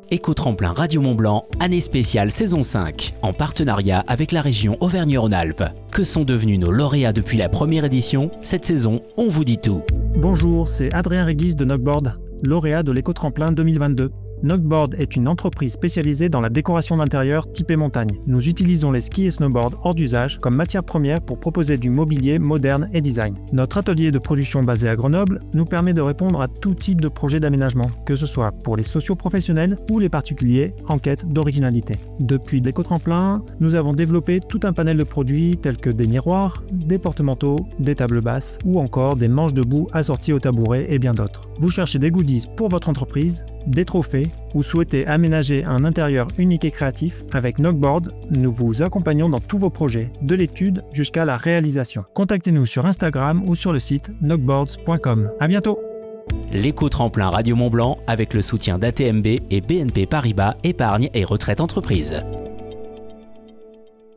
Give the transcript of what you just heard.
Éco-tremplin Radio Mont-Blanc, année spéciale saison 5, en partenariat avec la région Auvergne-Rhône-Alpes. Que sont devenus nos lauréats depuis la première édition? Cette saison, on vous dit tout. Bonjour, c'est Adrien Régis de Knockboard, lauréat de l'éco-tremplin 2022. Knockboard est une entreprise spécialisée dans la décoration d'intérieur typée montagne. Nous utilisons les skis et snowboards hors d'usage comme matière première pour proposer du mobilier moderne et design. Notre atelier de production basé à Grenoble nous permet de répondre à tout type de projet d'aménagement, que ce soit pour les socio-professionnels ou les particuliers en quête d'originalité. Depuis l'éco-tremplin, nous avons développé tout un panel de produits tels que des miroirs, des porte-manteaux, des tables basses ou encore des manches debout assorties au tabouret et bien d'autres. Vous cherchez des goodies pour votre entreprise, des trophées ou souhaitez aménager un intérieur unique et créatif, avec Knockboard, nous vous accompagnons dans tous vos projets, de l'étude jusqu'à la réalisation. Contactez-nous sur Instagram ou sur le site knockboards.com. À bientôt. L'éco-tremplin Radio Mont-Blanc avec le soutien d'ATMB et BNP Paribas Épargne et Retraite Entreprise.